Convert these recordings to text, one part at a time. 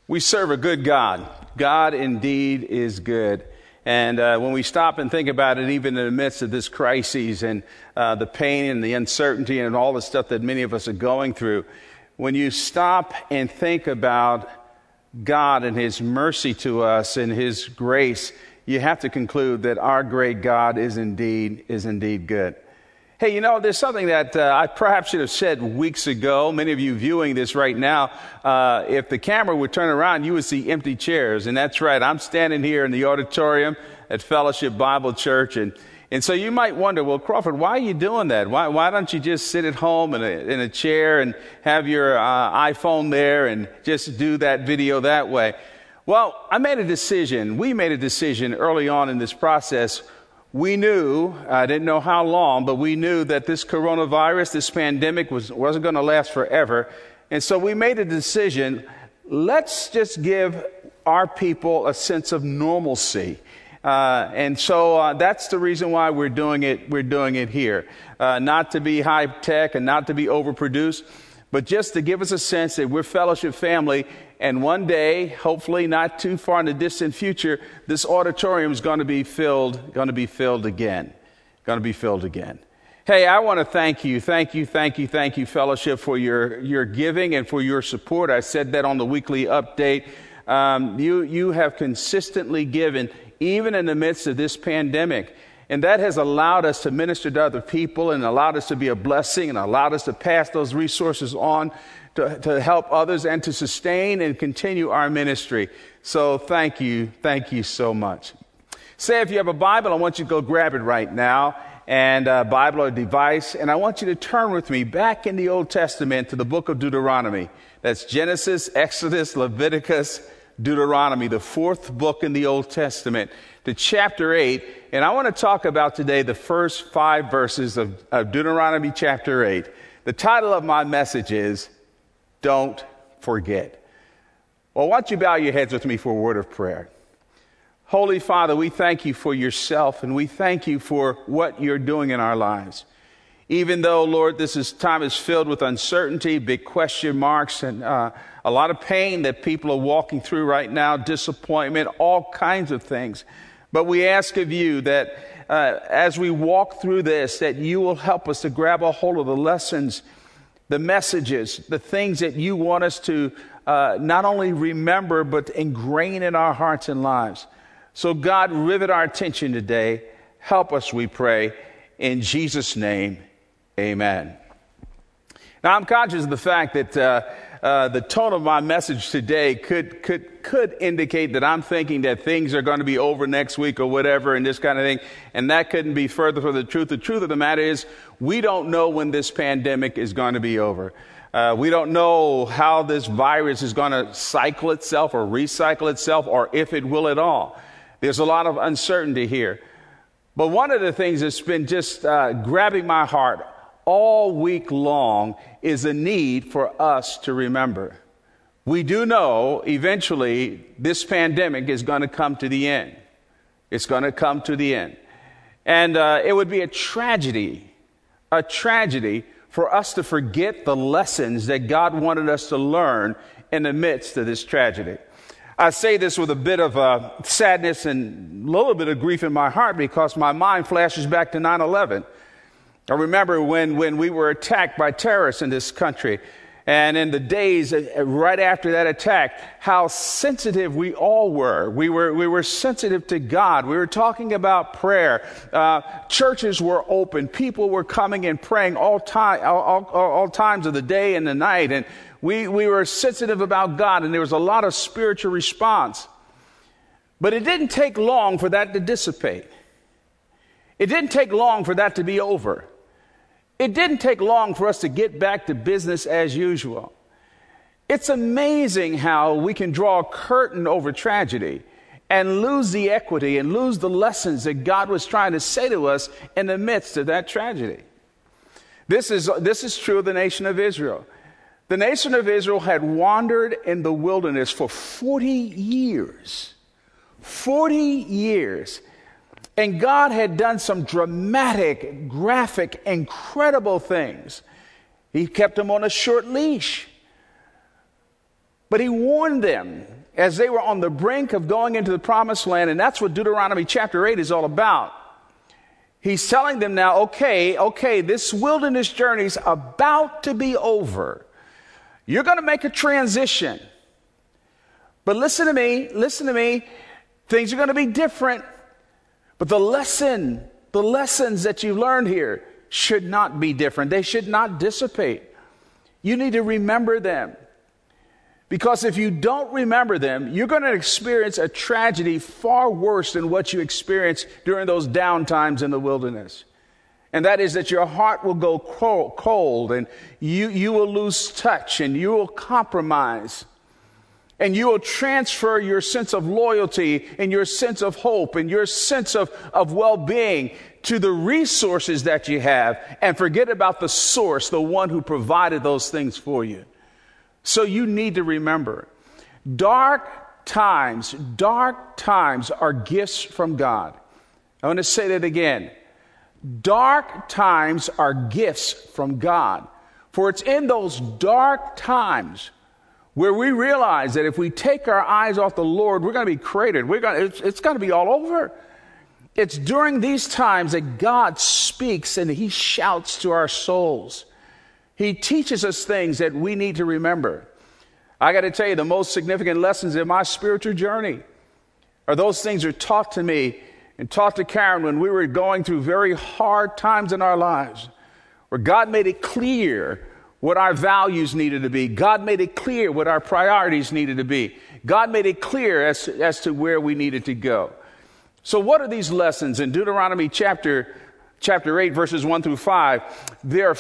We serve a good God. God indeed is good. And when we stop and think about it, even in the midst of this crisis and the pain and the uncertainty and all the stuff that many of us are going through, when you stop and think about God and His mercy to us and His grace, you have to conclude that our great God is indeed good. Hey, you know, there's something that I perhaps should have said weeks ago. Many of you viewing this right now, if the camera would turn around, you would see empty chairs. And that's right, I'm standing here in the auditorium at Fellowship Bible Church. And so you might wonder, well, Crawford, why are you doing that? Why don't you just sit at home in a chair and have your iPhone there and just do that video that way? Well, we made a decision early on in this process. We knew, I didn't know how long, but we knew that this coronavirus, this pandemic wasn't going to last forever. And so we made a decision, let's just give our people a sense of normalcy. And so that's the reason why we're doing it here. Not to be high tech and not to be overproduced, but just to give us a sense that we're Fellowship family. And one day, hopefully not too far in the distant future, this auditorium is going to be filled again. Hey, I want to thank you, Fellowship, for your giving and for your support. I said that on the weekly update. You have consistently given, even in the midst of this pandemic. And that has allowed us to minister to other people and allowed us to be a blessing and allowed us to pass those resources on to help others and to sustain and continue our ministry. So thank you so much. Say, if you have a Bible, I want you to go grab it right now, and Bible or device, and I want you to turn with me back in the Old Testament to the book of Deuteronomy. That's Genesis, Exodus, Leviticus, Deuteronomy, the fourth book in the Old Testament, to chapter 8. And I want to talk about today the first 5 verses of Deuteronomy chapter 8. The title of my message is, Don't Forget. Well, why don't you bow your heads with me for a word of prayer? Holy Father, we thank you for yourself, and we thank you for what you're doing in our lives. Even though, Lord, time is filled with uncertainty, big question marks, and a lot of pain that people are walking through right now, disappointment, all kinds of things. But we ask of you that as we walk through this, that you will help us to grab a hold of the lessons, the messages, the things that you want us to not only remember, but ingrain in our hearts and lives. So God, rivet our attention today. Help us, we pray. In Jesus' name, amen. Now, I'm conscious of the fact that the tone of my message today could indicate that I'm thinking that things are going to be over next week or whatever and this kind of thing. And that couldn't be further from the truth. The truth of the matter is we don't know when this pandemic is going to be over. We don't know how this virus is going to cycle itself or recycle itself, or if it will at all. There's a lot of uncertainty here. But one of the things that's been just grabbing my heart all week long is a need for us to remember. We do know eventually this pandemic is going to come to the end. It's going to come to the end. And it would be a tragedy for us to forget the lessons that God wanted us to learn in the midst of this tragedy. I say this with a bit of sadness and a little bit of grief in my heart because my mind flashes back to 9/11. I remember when we were attacked by terrorists in this country, and in the days right after that attack, how sensitive we all were. We were sensitive to God. We were talking about prayer. Churches were open. People were coming and praying all times of the day and the night, and we were sensitive about God, and there was a lot of spiritual response. But it didn't take long for that to dissipate. It didn't take long for that to be over. It didn't take long for us to get back to business as usual. It's amazing how we can draw a curtain over tragedy and lose the equity and lose the lessons that God was trying to say to us in the midst of that tragedy. This is true of the nation of Israel. The nation of Israel had wandered in the wilderness for 40 years. 40 years. And God had done some dramatic, graphic, incredible things. He kept them on a short leash. But he warned them as they were on the brink of going into the promised land, and that's what Deuteronomy chapter 8 is all about. He's telling them now, okay, this wilderness journey is about to be over. You're going to make a transition. But listen to me. Things are going to be different. But the lessons that you learned here should not be different. They should not dissipate. You need to remember them. Because if you don't remember them, you're going to experience a tragedy far worse than what you experienced during those down times in the wilderness. And that is that your heart will go cold, and you will lose touch, and you will compromise. And you will transfer your sense of loyalty and your sense of hope and your sense of well-being to the resources that you have, and forget about the source, the one who provided those things for you. So you need to remember, dark times are gifts from God. I want to say that again. Dark times are gifts from God. For it's in those dark times where we realize that if we take our eyes off the Lord, we're going to be cratered. It's going to be all over. It's during these times that God speaks and he shouts to our souls. He teaches us things that we need to remember. I got to tell you, the most significant lessons in my spiritual journey are those things that are taught to me and taught to Karen when we were going through very hard times in our lives, where God made it clear what our values needed to be. God made it clear what our priorities needed to be. God made it clear as to where we needed to go. So what are these lessons? In Deuteronomy chapter 8, verses 1 through 5, there are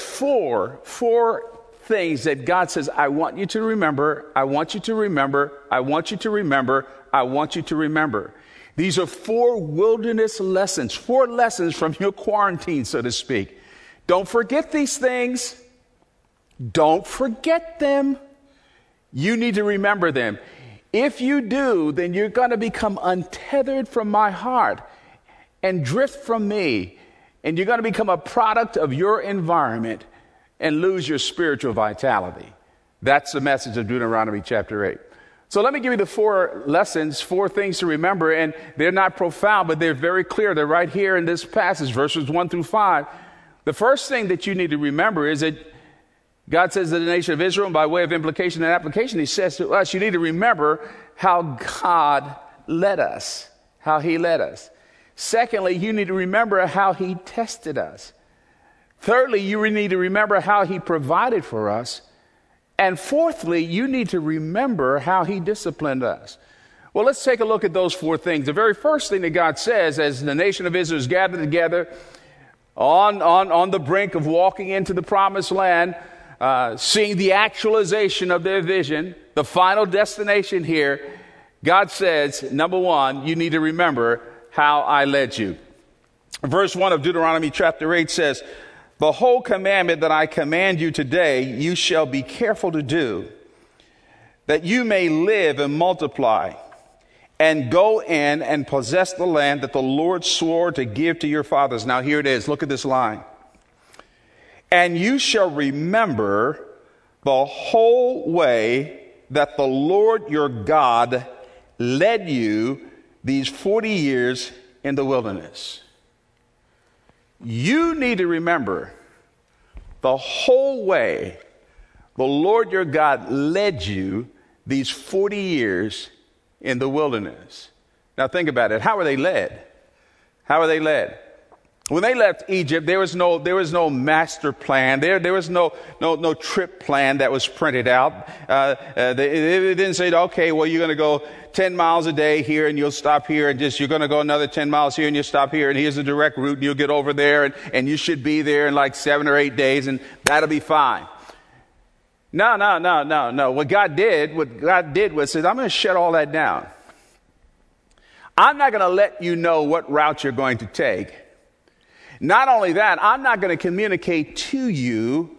four things that God says, I want you to remember, I want you to remember, I want you to remember, I want you to remember. These are 4 wilderness lessons, 4 lessons from your quarantine, so to speak. Don't forget these things. Don't forget them. You need to remember them. If you do, then you're going to become untethered from my heart and drift from me. And you're going to become a product of your environment and lose your spiritual vitality. That's the message of Deuteronomy chapter 8. So let me give you the 4 lessons, 4 things to remember. And they're not profound, but they're very clear. They're right here in this passage, verses 1 through 5. The first thing that you need to remember is that God says to the nation of Israel, and by way of implication and application, he says to us, you need to remember how God led us, how he led us. Secondly, you need to remember how he tested us. Thirdly, you need to remember how he provided for us. And fourthly, you need to remember how he disciplined us. Well, let's take a look at those 4 things. The very first thing that God says as the nation of Israel is gathered together on the brink of walking into the promised land, seeing the actualization of their vision, the final destination here, God says, number 1, you need to remember how I led you. Verse 1 of Deuteronomy chapter 8 says, the whole commandment that I command you today, you shall be careful to do, that you may live and multiply, and go in and possess the land that the Lord swore to give to your fathers. Now here it is. Look at this line. And you shall remember the whole way that the Lord your God led you these 40 years in the wilderness. You need to remember the whole way the Lord your God led you these 40 years in the wilderness. Now think about it. How were they led? How were they led? When they left Egypt, there was no master plan. There was no trip plan that was printed out. They didn't say, okay, well, you're going to go 10 miles a day here and you'll stop here, and you're going to go another 10 miles here and you'll stop here, and here's a direct route and you'll get over there, and you should be there in like 7 or 8 days, and that'll be fine. No. What God did was said, I'm going to shut all that down. I'm not going to let you know what route you're going to take. Not only that, I'm not going to communicate to you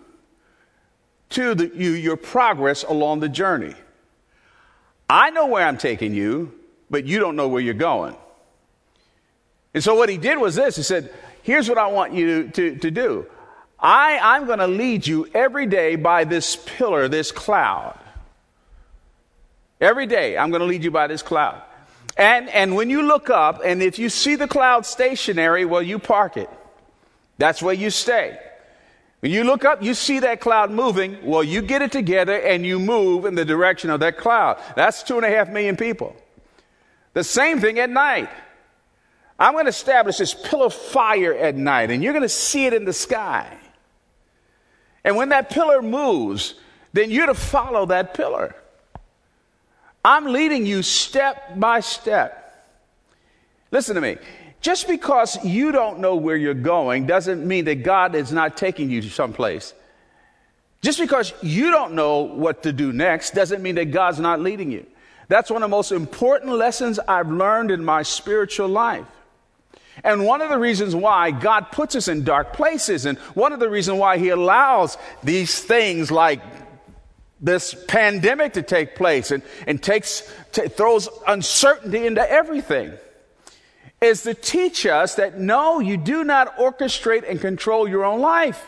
your progress along the journey. I know where I'm taking you, but you don't know where you're going. And so what he did was this. He said, here's what I want you to do. I'm going to lead you every day by this pillar, this cloud. Every day, I'm going to lead you by this cloud. And when you look up, and if you see the cloud stationary, well, you park it. That's where you stay. When you look up, you see that cloud moving. Well, you get it together and you move in the direction of that cloud. That's 2.5 million people. The same thing at night. I'm going to establish this pillar of fire at night, and you're going to see it in the sky. And when that pillar moves, then you're to follow that pillar. I'm leading you step by step. Listen to me. Just because you don't know where you're going doesn't mean that God is not taking you to someplace. Just because you don't know what to do next doesn't mean that God's not leading you. That's one of the most important lessons I've learned in my spiritual life. And one of the reasons why God puts us in dark places, and one of the reasons why he allows these things like this pandemic to take place and throws uncertainty into everything, is to teach us that no, you do not orchestrate and control your own life.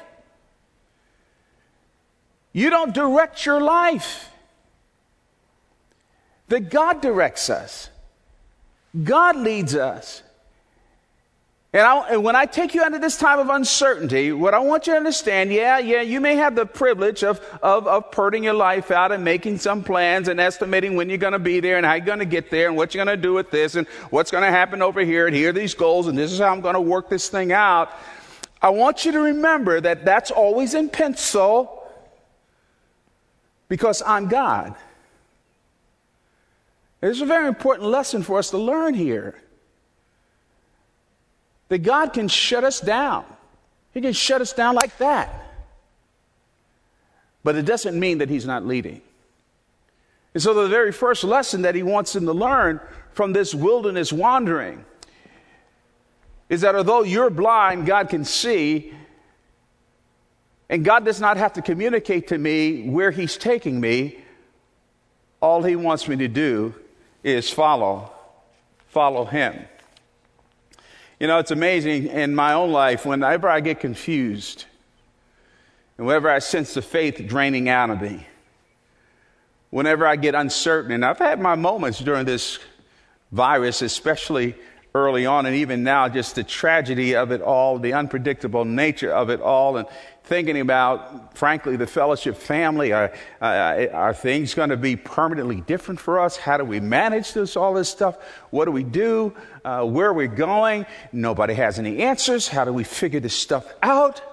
You don't direct your life. That God directs us. God leads us. And when I take you under this time of uncertainty, what I want you to understand, you may have the privilege of putting your life out and making some plans and estimating when you're going to be there and how you're going to get there and what you're going to do with this and what's going to happen over here and here are these goals and this is how I'm going to work this thing out. I want you to remember that that's always in pencil because I'm God. It's a very important lesson for us to learn here. That God can shut us down. He can shut us down like that. But it doesn't mean that he's not leading. And so the very first lesson that he wants them to learn from this wilderness wandering is that although you're blind, God can see. And God does not have to communicate to me where he's taking me. All he wants me to do is follow him. You know, it's amazing in my own life, whenever I get confused, and whenever I sense the faith draining out of me, whenever I get uncertain, and I've had my moments during this virus, especially early on, and even now, just the tragedy of it all, the unpredictable nature of it all, and thinking about, frankly, the fellowship family. Are things going to be permanently different for us? How do we manage all this stuff? What do we do? Where are we going? Nobody has any answers. How do we figure this stuff out?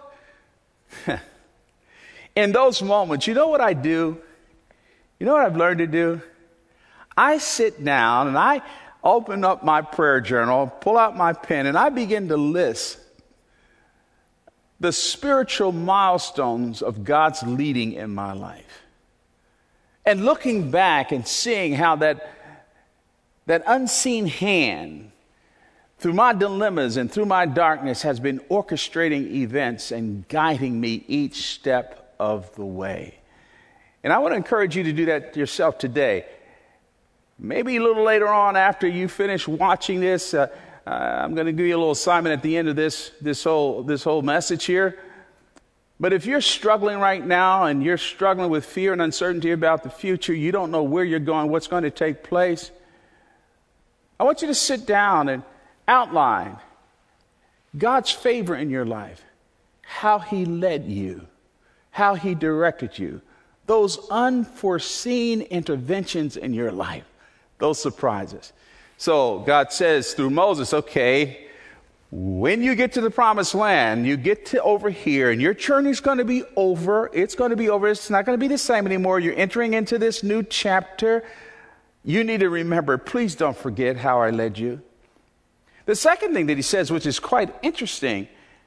In those moments, you know what I do? You know what I've learned to do? I sit down and I open up my prayer journal, pull out my pen, and I begin to list the spiritual milestones of God's leading in my life. And looking back and seeing how that unseen hand, through my dilemmas and through my darkness, has been orchestrating events and guiding me each step of the way. And I want to encourage you to do that yourself today. Maybe a little later on after you finish watching this, I'm going to give you a little assignment at the end of this whole message here. But if you're struggling right now and you're struggling with fear and uncertainty about the future, you don't know where you're going, what's going to take place, I want you to sit down and outline God's favor in your life, how he led you, how he directed you, those unforeseen interventions in your life, those surprises. So God says through Moses, okay, when you get to the promised land, you get to over here and your journey's going to be over. It's going to be over. It's not going to be the same anymore. You're entering into this new chapter. You need to remember, please don't forget how I led you. The second thing that he says, which is quite interesting,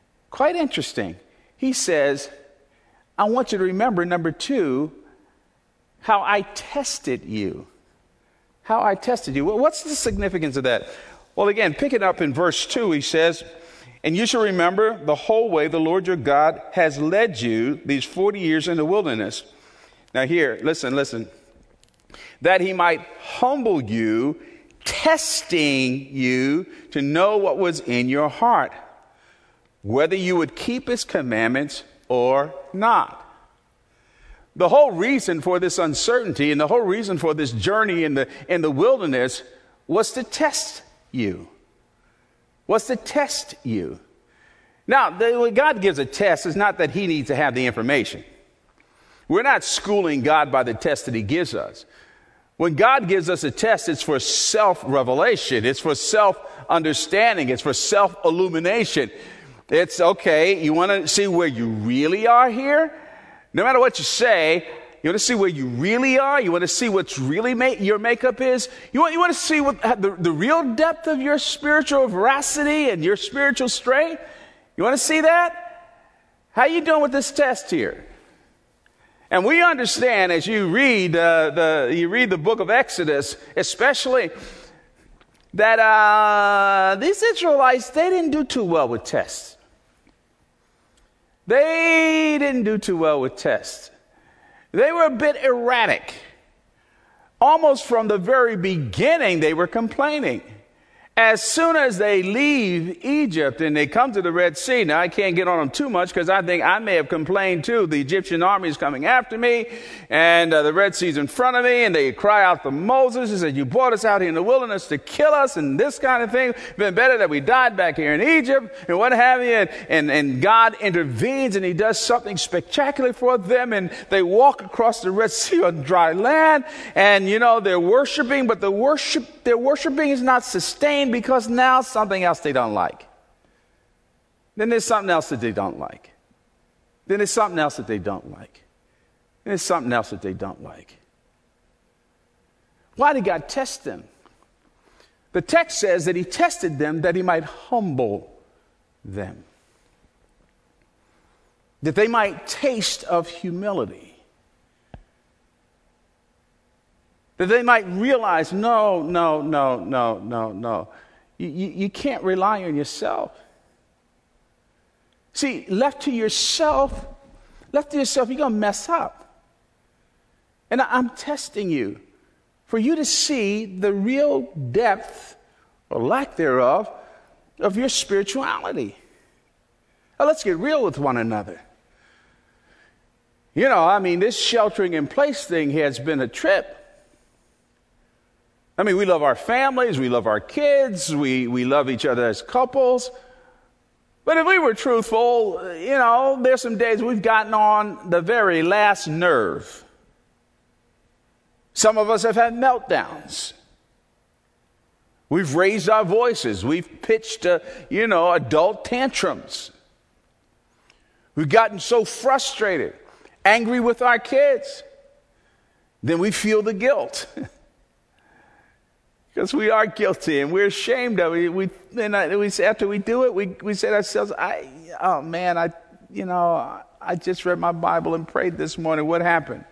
he says, I want you to remember, number 2, how I tested you. How I tested you. Well, what's the significance of that? Well, again, pick it up in verse 2, he says, and you shall remember the whole way the Lord your God has led you these 40 years in the wilderness. Now here, listen. That he might humble you, testing you to know what was in your heart, whether you would keep his commandments or not. The whole reason for this uncertainty and the whole reason for this journey in the wilderness was to test you. Was to test you. Now, when God gives a test, it's not that he needs to have the information. We're not schooling God by the test that he gives us. When God gives us a test, it's for self-revelation. It's for self-understanding. It's for self-illumination. It's, okay, you want to see where you really are here? No matter what you say, you want to see where you really are? You want to see what's really your makeup is? You want to see what the real depth of your spiritual veracity and your spiritual strength? You want to see that? How you doing with this test here? And we understand as you read the book of Exodus, especially, that these Israelites, they didn't do too well with tests. They didn't do too well with tests. They were a bit erratic. Almost from the very beginning, they were complaining. As soon as they leave Egypt and they come to the Red Sea, now I can't get on them too much because I think I may have complained too. The Egyptian army is coming after me and the Red Sea is in front of me, and they cry out to Moses and said, you brought us out here in the wilderness to kill us and this kind of thing. It's been better that we died back here in Egypt and what have you. And God intervenes and he does something spectacular for them, and they walk across the Red Sea on dry land, and they're worshiping, but their worshiping is not sustained because now something else they don't like. Then there's something else that they don't like. Then there's something else that they don't like. Then there's something else that they don't like. Why did God test them? The text says that he tested them that he might humble them. That they might taste of humility. That they might realize, no. You can't rely on yourself. See, left to yourself, you're going to mess up. And I'm testing you for you to see the real depth or lack thereof of your spirituality. Now, let's get real with one another. This sheltering in place thing has been a trip. We love our families, we love our kids, we love each other as couples. But if we were truthful, there's some days we've gotten on the very last nerve. Some of us have had meltdowns. We've raised our voices. We've pitched, adult tantrums. We've gotten so frustrated, angry with our kids. Then we feel the guilt. Because we are guilty and we're ashamed of it. After we do it, we say to ourselves, I just read my Bible and prayed this morning. What happened?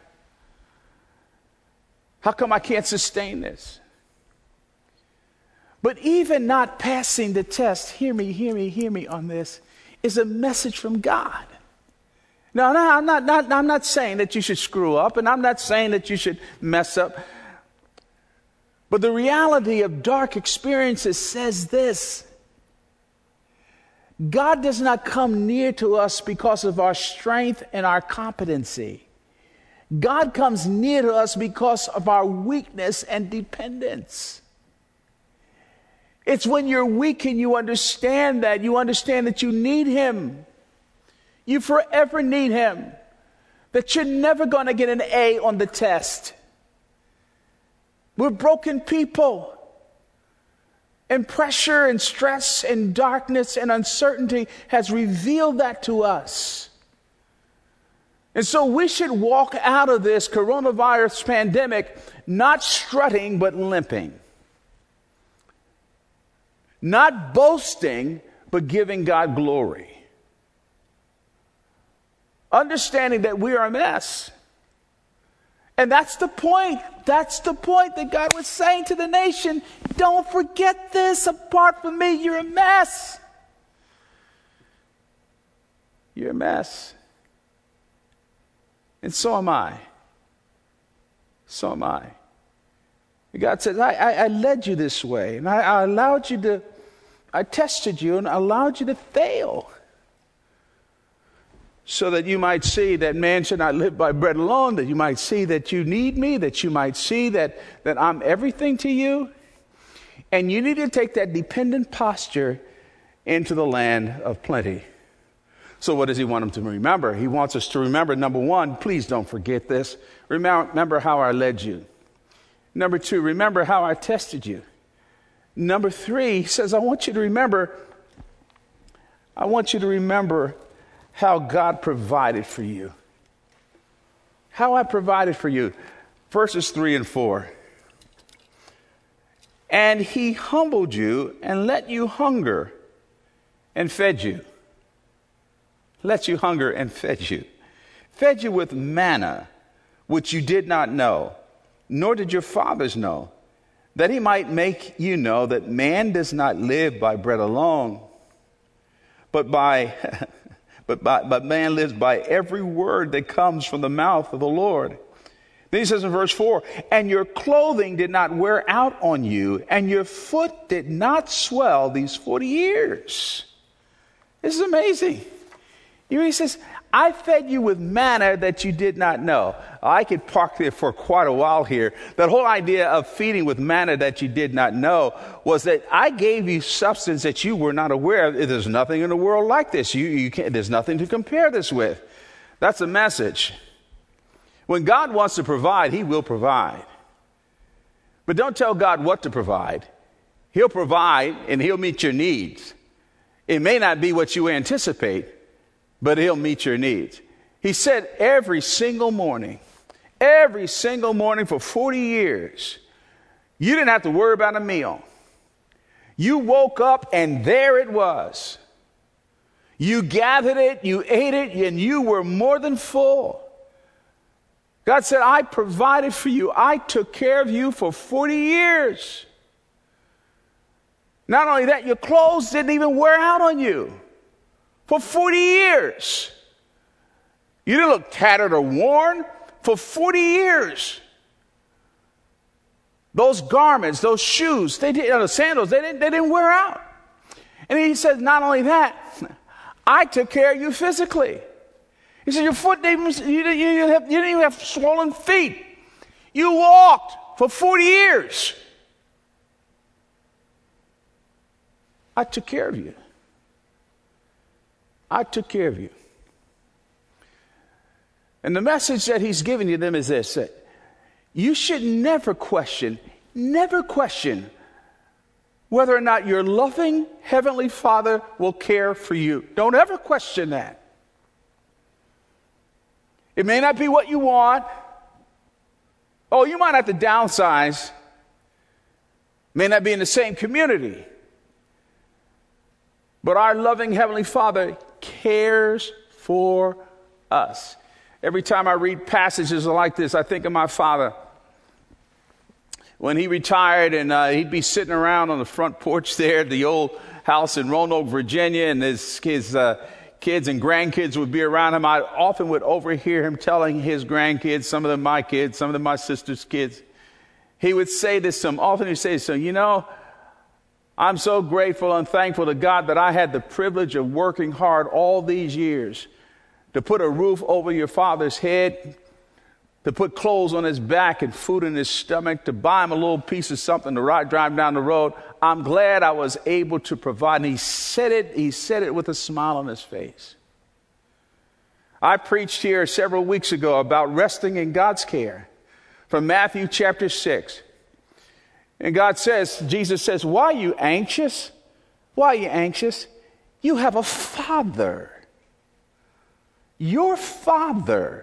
How come I can't sustain this? But even not passing the test, hear me on this, is a message from God. No, I'm not saying that you should screw up, and I'm not saying that you should mess up. But the reality of dark experiences says this: God does not come near to us because of our strength and our competency. God comes near to us because of our weakness and dependence. It's when you're weak and you understand that you need him. You forever need him. That you're never going to get an A on the test. We're broken people. And pressure and stress and darkness and uncertainty has revealed that to us. And so we should walk out of this coronavirus pandemic not strutting but limping. Not boasting but giving God glory. Understanding that we are a mess. And that's the point. That's the point that God was saying to the nation. Don't forget this. Apart from me, you're a mess. You're a mess. And so am I. So am I. And God says, I led you this way. And I allowed you to, I tested you and allowed you to fail. so that you might see that man should not live by bread alone, that you might see that you need me, that you might see that I'm everything to you. And you need to take that dependent posture into the land of plenty. So what does he want them to remember? He wants us to remember, number one, please don't forget this. Remember how I led you. Number two, remember how I tested you. Number three, he says, I want you to remember how God provided for you. How I provided for you. Verses 3 and 4. And he humbled you and let you hunger and fed you. Let you hunger and fed you. Fed you with manna, which you did not know, nor did your fathers know, that he might make you know that man does not live by bread alone, but man lives by every word that comes from the mouth of the Lord. Then he says in verse 4, and your clothing did not wear out on you, and your foot did not swell these 40 years. This is amazing. He says, I fed you with manna that you did not know. I could park there for quite a while here. That whole idea of feeding with manna that you did not know was that I gave you substance that you were not aware of. There's nothing in the world like this. You can't, there's nothing to compare this with. That's the message. When God wants to provide, he will provide. But don't tell God what to provide. He'll provide and he'll meet your needs. It may not be what you anticipate, but he'll meet your needs. He said every single morning for 40 years, you didn't have to worry about a meal. You woke up and there it was. You gathered it, you ate it, and you were more than full. God said, I provided for you. I took care of you for 40 years. Not only that, your clothes didn't even wear out on you. For 40 years. You didn't look tattered or worn. For 40 years. Those garments, those shoes, the sandals, they didn't wear out. And he says, not only that, I took care of you physically. He said, your foot, you didn't even have swollen feet. You walked for 40 years. I took care of you. I took care of you. And the message that he's giving to them is this, that you should never question whether or not your loving Heavenly Father will care for you. Don't ever question that. It may not be what you want. Oh, you might have to downsize. May not be in the same community. But our loving Heavenly Father cares for us. Every time I read passages like this, I think of my father. When he retired and he'd be sitting around on the front porch there at the old house in Roanoke, Virginia, and his kids and grandkids would be around him. I often would overhear him telling his grandkids, some of them my kids, some of them my sister's kids. He would say this to them. Often he'd say, so, you know, I'm so grateful and thankful to God that I had the privilege of working hard all these years to put a roof over your father's head, to put clothes on his back and food in his stomach, to buy him a little piece of something to drive down the road. I'm glad I was able to provide. And he said it with a smile on his face. I preached here several weeks ago about resting in God's care from Matthew chapter 6. And Jesus says, why are you anxious? Why are you anxious? You have a Father. Your Father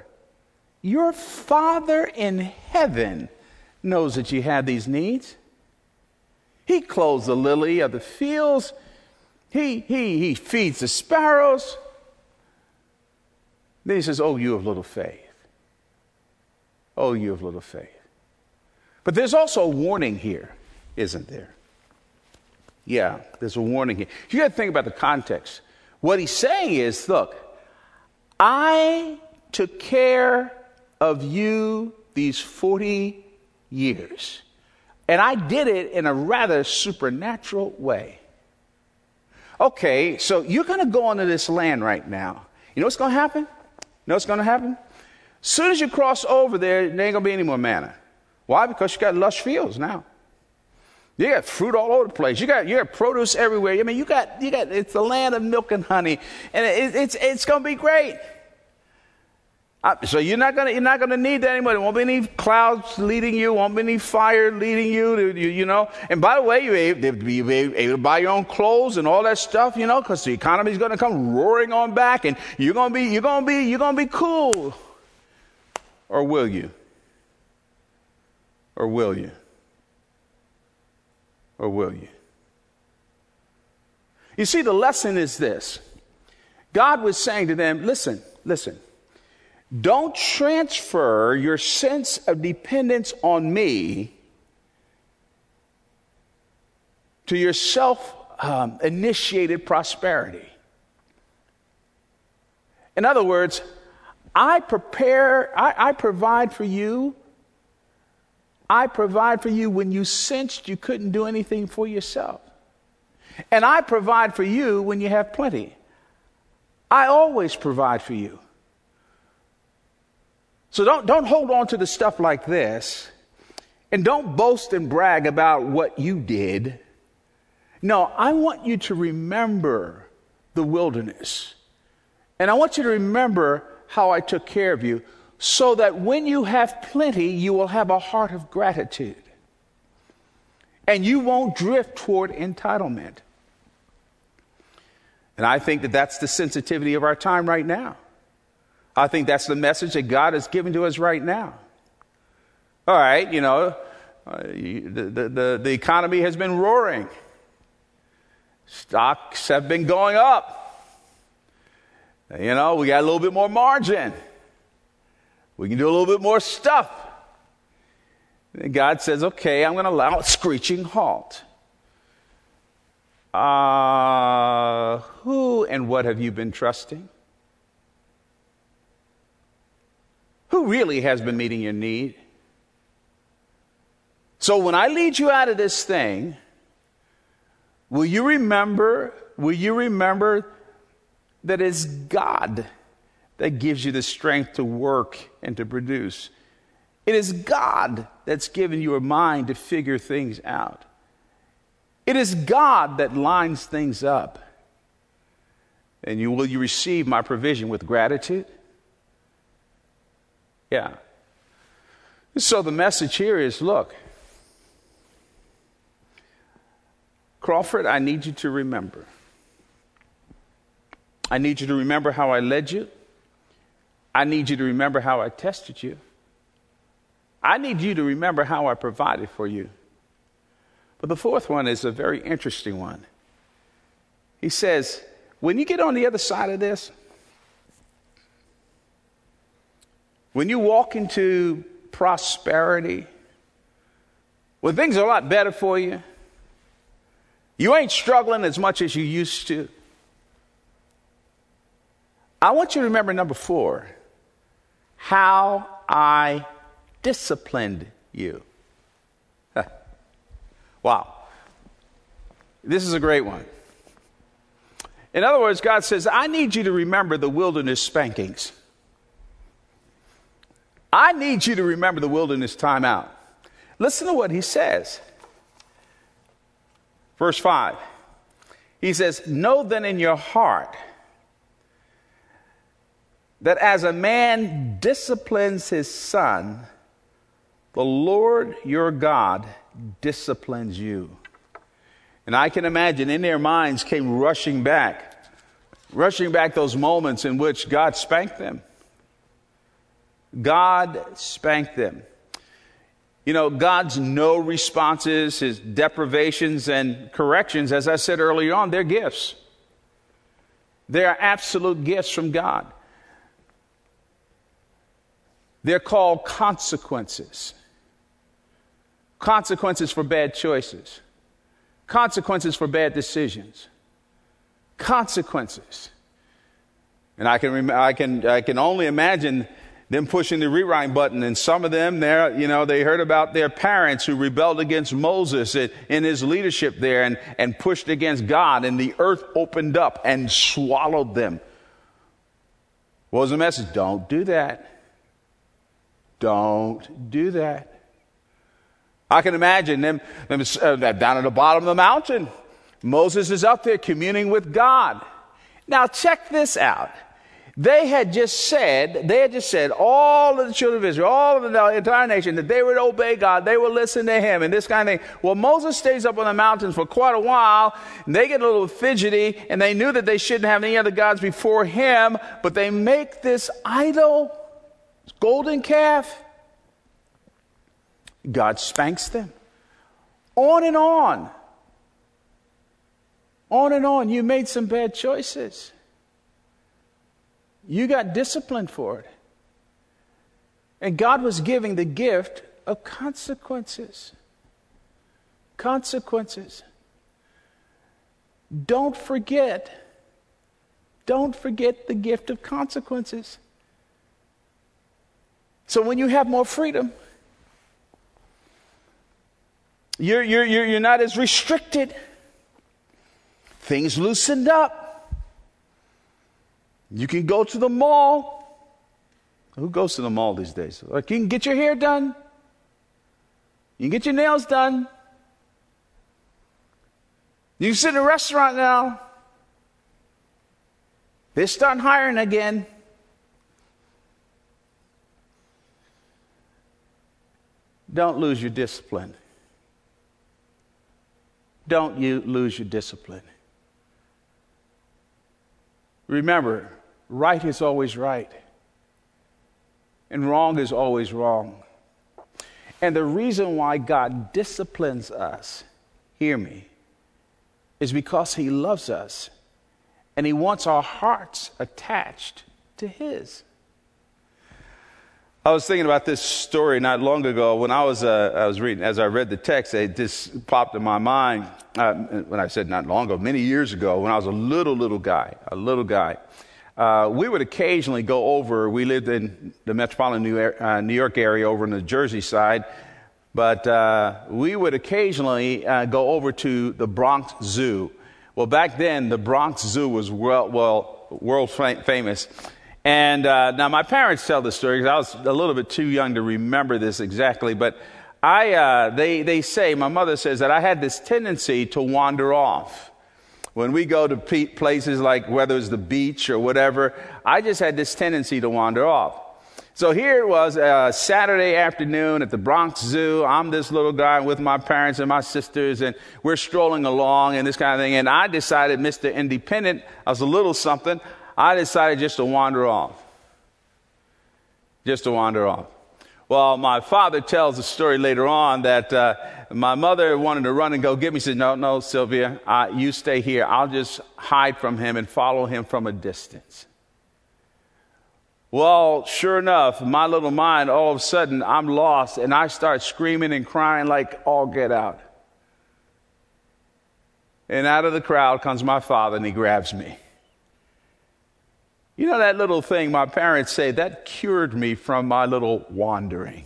in heaven knows that you have these needs. He clothes the lily of the fields. He feeds the sparrows. Then he says, oh, you of little faith. Oh, you of little faith. But there's also a warning here, isn't there? Yeah, there's a warning here. You got to think about the context. What he's saying is, look, I took care of you these 40 years. And I did it in a rather supernatural way. Okay, so you're going to go into this land right now. You know what's going to happen? You know what's going to happen? As soon as you cross over there ain't going to be any more manna. Why? Because you got lush fields now. You got fruit all over the place. You got produce everywhere. I mean, you got it's the land of milk and honey, and it's going to be great. So you're not gonna need that anymore. There won't be any clouds leading you. Won't be any fire leading you. You know. And by the way, you're able to buy your own clothes and all that stuff. You know, because the economy is going to come roaring on back, and you're gonna be cool. Or will you? Or will you? Or will you? You see, the lesson is this. God was saying to them, listen, don't transfer your sense of dependence on me to your self-initiated prosperity. In other words, I provide for you. I provide for you when you sensed you couldn't do anything for yourself. And I provide for you when you have plenty. I always provide for you. So don't hold on to the stuff like this. And don't boast and brag about what you did. No, I want you to remember the wilderness. And I want you to remember how I took care of you, so that when you have plenty, you will have a heart of gratitude. And you won't drift toward entitlement. And I think that that's the sensitivity of our time right now. I think that's the message that God has given to us right now. All right, you know, the economy has been roaring. Stocks have been going up. You know, we got a little bit more margin. We can do a little bit more stuff. And God says, okay, I'm going to allow a screeching halt. Who and what have you been trusting? Who really has been meeting your need? So when I lead you out of this thing, will you remember that it's God that gives you the strength to work and to produce. It is God that's given you a mind to figure things out. It is God that lines things up. And will you receive my provision with gratitude? Yeah. So the message here is, look, Crawford, I need you to remember. I need you to remember how I led you. I need you to remember how I tested you. I need you to remember how I provided for you. But the fourth one is a very interesting one. He says, when you get on the other side of this, when you walk into prosperity, when things are a lot better for you, you ain't struggling as much as you used to. I want you to remember number 4, how I disciplined you. Wow. This is a great one. In other words, God says, I need you to remember the wilderness spankings. I need you to remember the wilderness timeout. Listen to what he says. Verse 5. He says, know then in your heart that as a man disciplines his son, the Lord your God disciplines you. And I can imagine in their minds came rushing back those moments in which God spanked them. God spanked them. You know, God's no responses, his deprivations and corrections, as I said earlier on, they're gifts. They are absolute gifts from God. They're called consequences. Consequences for bad choices. Consequences for bad decisions. Consequences. And I can only imagine them pushing the rewind button, and some of them they heard about their parents who rebelled against Moses in his leadership there and pushed against God, and the earth opened up and swallowed them. What was the message? Don't do that. Don't do that. I can imagine them down at the bottom of the mountain. Moses is up there communing with God. Now check this out. They had just said, all of the children of Israel, all of the entire nation, that they would obey God, they would listen to him, and this kind of thing. Well, Moses stays up on the mountains for quite a while, and they get a little fidgety, and they knew that they shouldn't have any other gods before him, but they make this idol, golden calf. God spanks them. On and on. On and on. You made some bad choices. You got disciplined for it. And God was giving the gift of consequences. Consequences. Don't forget the gift of consequences. So when you have more freedom, you're not as restricted. Things loosened up. You can go to the mall. Who goes to the mall these days? Like, you can get your hair done. You can get your nails done. You can sit in a restaurant now. They're starting hiring again. Don't lose your discipline. Don't you lose your discipline. Remember, right is always right, and wrong is always wrong. And the reason why God disciplines us, hear me, is because he loves us, and he wants our hearts attached to his. I was thinking about this story not long ago when I was reading. As I read the text, it just popped in my mind. When I said not long ago, many years ago, when I was a little guy. We would occasionally go over. We lived in the metropolitan New York area over in the Jersey side, but we would occasionally go over to the Bronx Zoo. Well, back then the Bronx Zoo was world famous. And now my parents tell the story because I was a little bit too young to remember this exactly, but they say, my mother says that I had this tendency to wander off. When we go to places like whether it's the beach or whatever, I just had this tendency to wander off. So here it was a Saturday afternoon at the Bronx Zoo. I'm this little guy with my parents and my sisters, and we're strolling along and this kind of thing. And I decided, Mr. Independent, I was a little something, I decided just to wander off. Well, my father tells the story later on that my mother wanted to run and go get me. She said, no, Sylvia, you stay here. I'll just hide from him and follow him from a distance. Well, sure enough, my little mind, all of a sudden, I'm lost, and I start screaming and crying like all get out. And out of the crowd comes my father, and he grabs me. You know that little thing, my parents say, that cured me from my little wandering.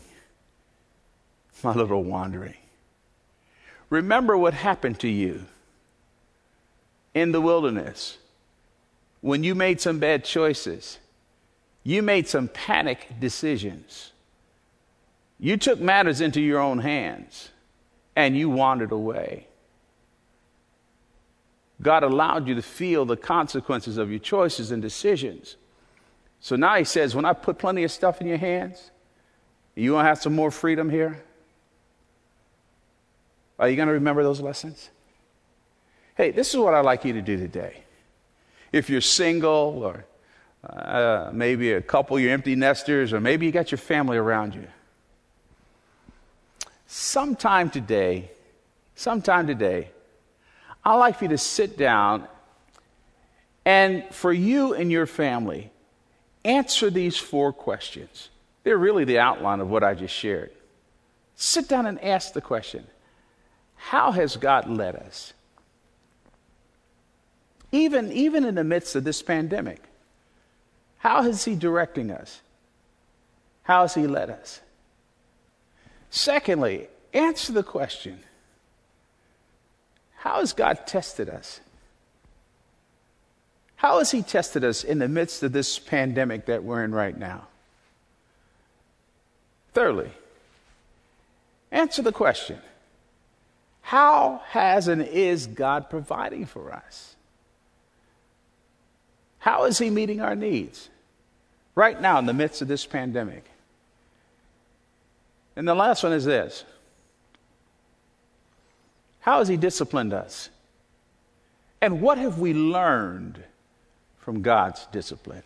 Remember what happened to you in the wilderness when you made some bad choices. You made some panic decisions. You took matters into your own hands, and you wandered away. God allowed you to feel the consequences of your choices and decisions. So now he says, when I put plenty of stuff in your hands, you want to have some more freedom here? Are you going to remember those lessons? Hey, this is what I'd like you to do today. If you're single, or maybe a couple, you're empty nesters, or maybe you got your family around you. Sometime today, I'd like for you to sit down and for you and your family, answer these 4 questions. They're really the outline of what I just shared. Sit down and ask the question, how has God led us? Even in the midst of this pandemic, how is he directing us? How has he led us? Secondly, answer the question, how has God tested us? How has he tested us in the midst of this pandemic that we're in right now? Thirdly, answer the question, how has and is God providing for us? How is he meeting our needs right now in the midst of this pandemic? And the last one is this. How has he disciplined us? And what have we learned from God's discipline?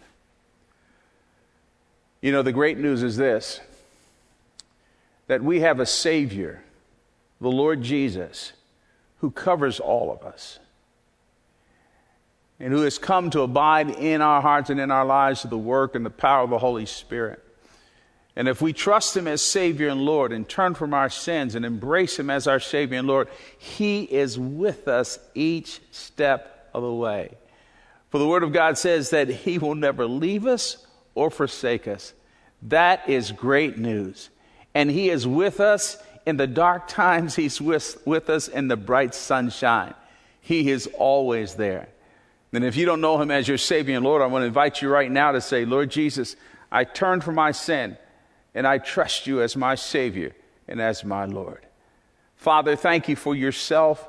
You know, the great news is this, that we have a Savior, the Lord Jesus, who covers all of us and who has come to abide in our hearts and in our lives through the work and the power of the Holy Spirit. And if we trust him as Savior and Lord and turn from our sins and embrace him as our Savior and Lord, he is with us each step of the way. For the Word of God says that he will never leave us or forsake us. That is great news. And he is with us in the dark times. He's with us in the bright sunshine. He is always there. And if you don't know him as your Savior and Lord, I want to invite you right now to say, Lord Jesus, I turn from my sin and I trust you as my Savior and as my Lord. Father, thank you for yourself.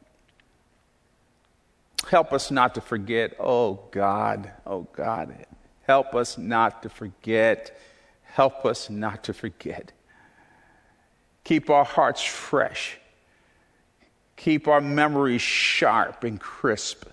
Help us not to forget. Oh God, help us not to forget. Help us not to forget. Keep our hearts fresh. Keep our memories sharp and crisp.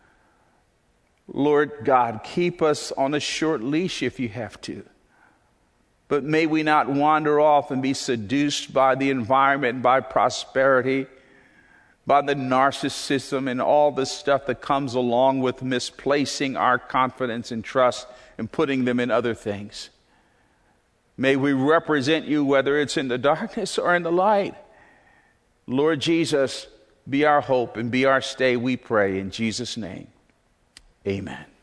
Lord God, keep us on a short leash if you have to. But may we not wander off and be seduced by the environment, by prosperity, by the narcissism and all the stuff that comes along with misplacing our confidence and trust and putting them in other things. May we represent you, whether it's in the darkness or in the light. Lord Jesus, be our hope and be our stay, we pray in Jesus' name. Amen.